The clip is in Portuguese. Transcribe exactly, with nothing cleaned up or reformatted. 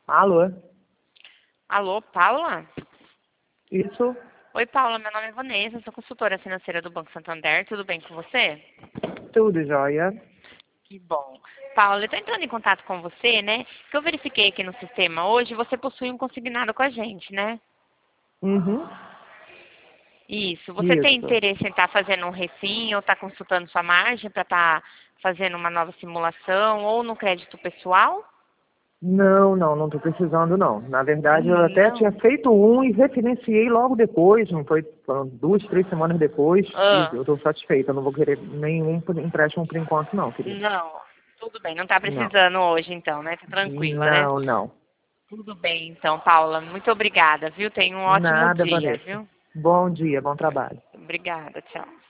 Alô? Alô, Paula? Isso? Oi, Paula, meu nome é Vanessa, sou consultora financeira do Banco Santander, tudo bem com você? Tudo jóia? Que bom. Paula, eu estou entrando em contato com você, né? Que eu verifiquei aqui no sistema hoje, você possui um consignado com a gente, né? Uhum. Isso. Você tem Isso. interesse em estar fazendo um refim ou estar consultando sua margem para estar fazendo uma nova simulação ou no crédito pessoal? Não, não, não estou precisando não. Na verdade, eu Hum, até tinha não. feito um e refinanciei logo depois, não foi foram duas, três semanas depois, e Ah, eu estou satisfeita. Eu não vou querer nenhum por- empréstimo por enquanto não, querido. não. Tudo bem, não está Não. precisando hoje então, né? Tá tranquila, né? Não, não. Tudo bem, então, Paula. Muito obrigada, viu? Tenha um ótimo Nada, dia, Vanessa. viu? Bom dia, bom trabalho. Obrigada, tchau.